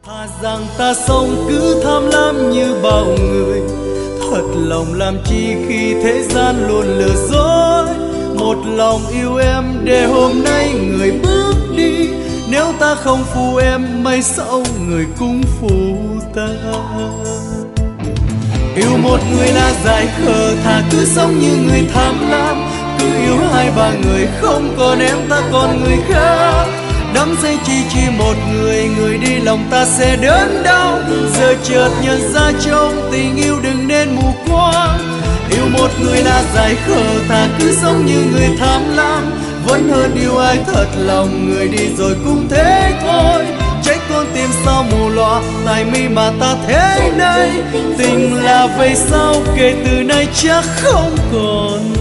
Thà rằng ta sống cứ tham lam như bao người, thật lòng làm chi khi thế gian luôn lừa dối. Một lòng yêu em để hôm nay người bước đi, nếu ta không phụ em mai sau người cũng phụ ta. Yêu một người là dại khờ, thà cứ sống như người tham lam. Cứ yêu hai ba người không còn em ta còn người khác. Đắm say chỉ một người, người đi lòng ta sẽ đớn đau. Giờ chợt nhận ra trong tình yêu đừng nên mù quáng. Yêu một người là dại khờ, thà cứ sống như người tham lam. Vẫn hơn yêu ai thật lòng, người đi rồi cũng thế thôi. Trách con tim sao mù lòa, tại mi mà ta thế này. Tình là vậy sao, kể từ nay chắc không còn.